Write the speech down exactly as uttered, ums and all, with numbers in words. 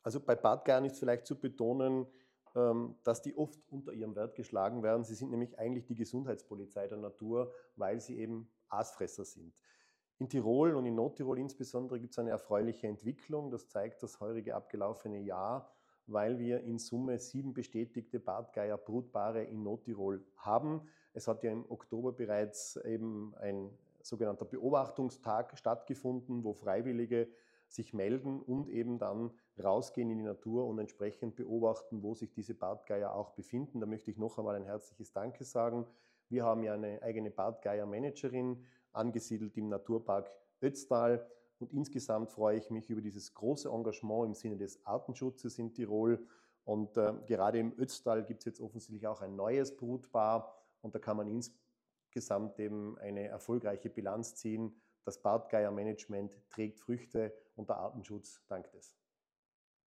Also bei Bartgeiern ist vielleicht zu betonen, ähm, dass die oft unter ihrem Wert geschlagen werden. Sie sind nämlich eigentlich die Gesundheitspolizei der Natur, weil sie eben Aasfresser sind. In Tirol und in Nordtirol insbesondere gibt es eine erfreuliche Entwicklung. Das zeigt das heurige abgelaufene Jahr, weil wir in Summe sieben bestätigte Bartgeier-Brutpaare in Nordtirol haben. Es hat ja im Oktober bereits eben ein sogenannter Beobachtungstag stattgefunden, wo Freiwillige sich melden und eben dann rausgehen in die Natur und entsprechend beobachten, wo sich diese Bartgeier auch befinden. Da möchte ich noch einmal ein herzliches Danke sagen. Wir haben ja eine eigene Bartgeier-Managerin, angesiedelt im Naturpark Ötztal. Und insgesamt freue ich mich über dieses große Engagement im Sinne des Artenschutzes in Tirol. Und äh, gerade im Ötztal gibt es jetzt offensichtlich auch ein neues Brutpaar. Und da kann man insgesamt eben eine erfolgreiche Bilanz ziehen. Das Bartgeier-Management trägt Früchte und der Artenschutz dankt es.